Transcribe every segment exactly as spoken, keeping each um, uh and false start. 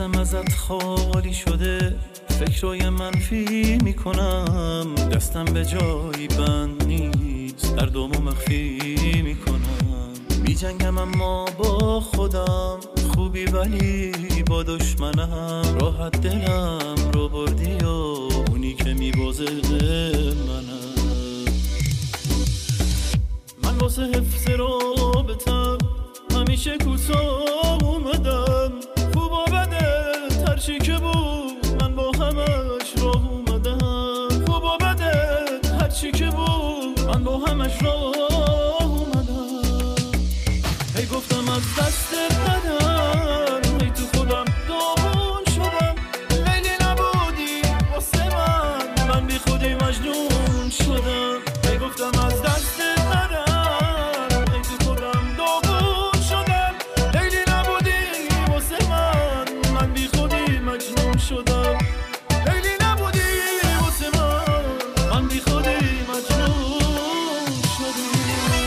دستم ازت خالی شده، فکرای منفی میکنم، دستم به جایی بند نیست، دردامو مخفی میکنم. میجنگم اما با خودم، خوبی ولی با دشمنم. راحت دلم رو بردی و اونی که میبازه منم. من واسه حفظ رابطم همیشه کوتاه اومدم، خوب و بده هرچی که بود من با همش راه اومدم. خوب و بده هرچی که بود من با همش راه اومدم. هی گفتم از دست ندم، هی تو خودم داغون شدم. لیلی نبودی واسه من، من بی خودی مجنون شدم. هی گفتم از دست ندم، هی تو خودم داغون شدم. لیلی نبودی واسه من، من بی خودی مجنون شدم. لیلی نبودی واسه من، من بی خودی مجنون شدم.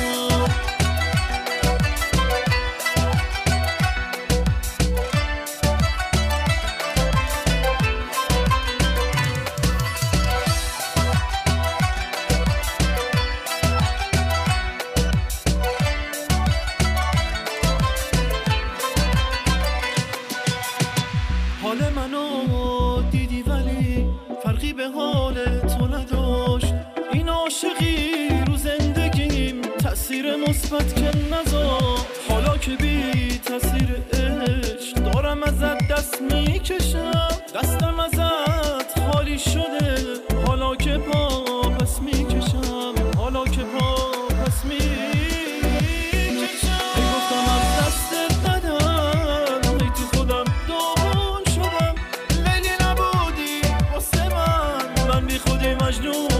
حال منو دیدی ولی فرقی به حال تو نداشت. این عاشقی رو زندگیم تأثیر مثبت که نذاشت. حالا که بی تأثیر عشق دارم ازت دست میکشم، دستم ازت خالی شده. حالا که پا پس میکشم، حالا که پا پس میکشم. گفتم از دستت ندم، هی تو خودم داغون شدم. لیلی نبودی واسه من، من بی خودی مجنون